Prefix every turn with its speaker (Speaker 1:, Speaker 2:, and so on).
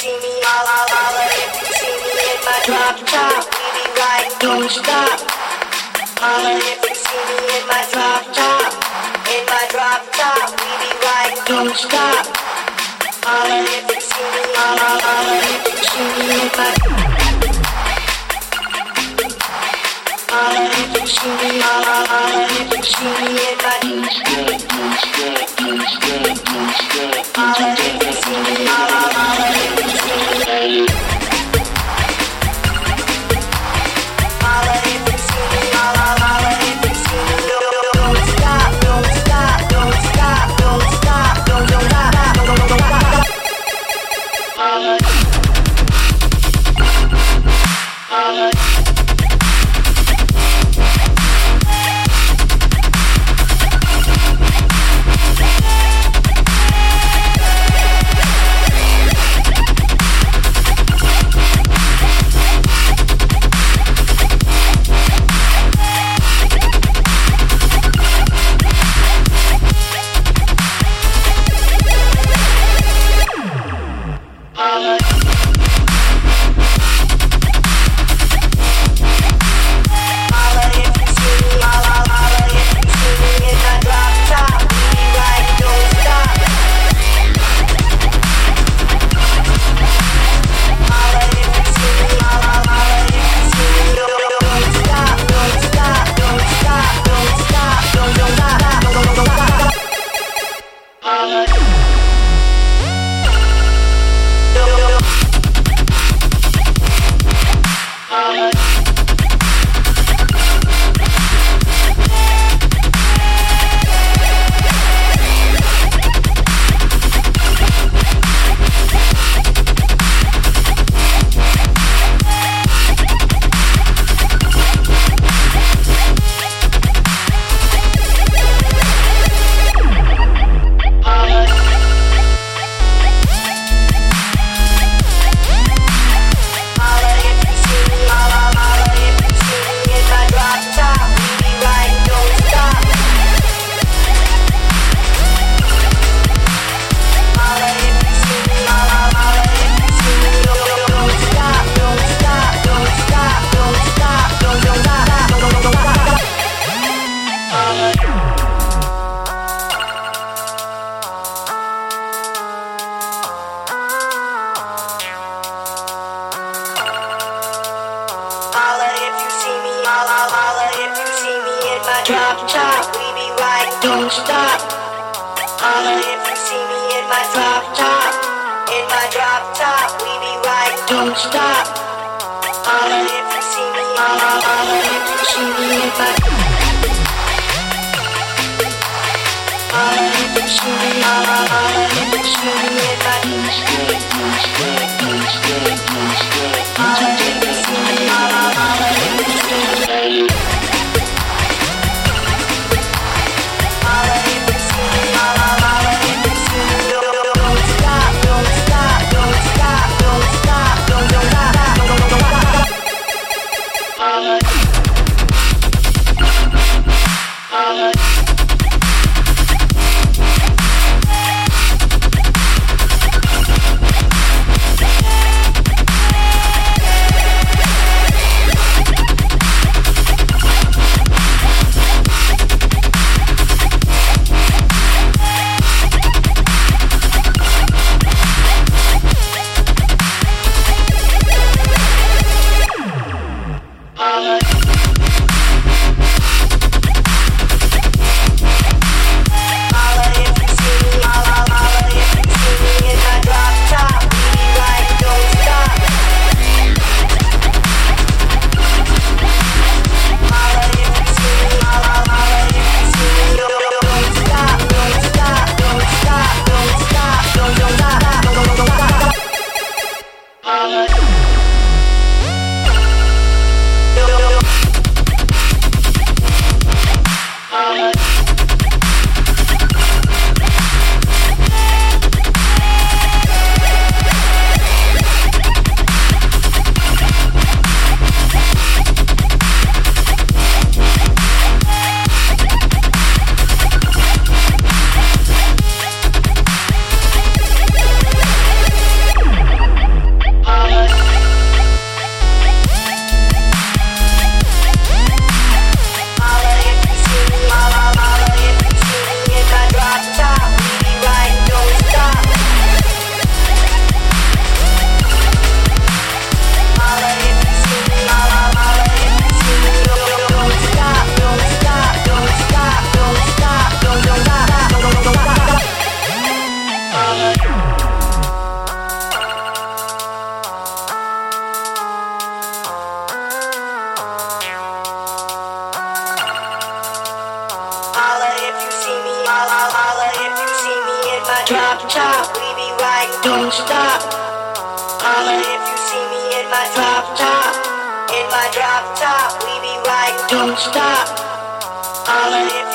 Speaker 1: see me, holla if you see me in my drop top. We be riding, don't stop. Holla if you see me in my drop top. In my drop top, we be riding, don't stop. Holla if you see me, holla if you see me in my. Holla if you see me, holla if you see me in my. Holla if you see me, holla if you see me. Holla if you see me, holla if you see me. Don't stop, don't stop, don't stop, don't stop, don't stop. Holla. Holla. Drop top, we be riding, don't stop. Holla if you see me in my drop top. In my drop top, we be riding, don't stop. Holla if you see me, holla if you see me in my. Holla if you see me, holla if you see me in my. Holla if you see me, holla if you see me. drop top, we be riding, don't stop. Holla if you see me in my drop top. In my drop top, we be riding, don't stop. Holla if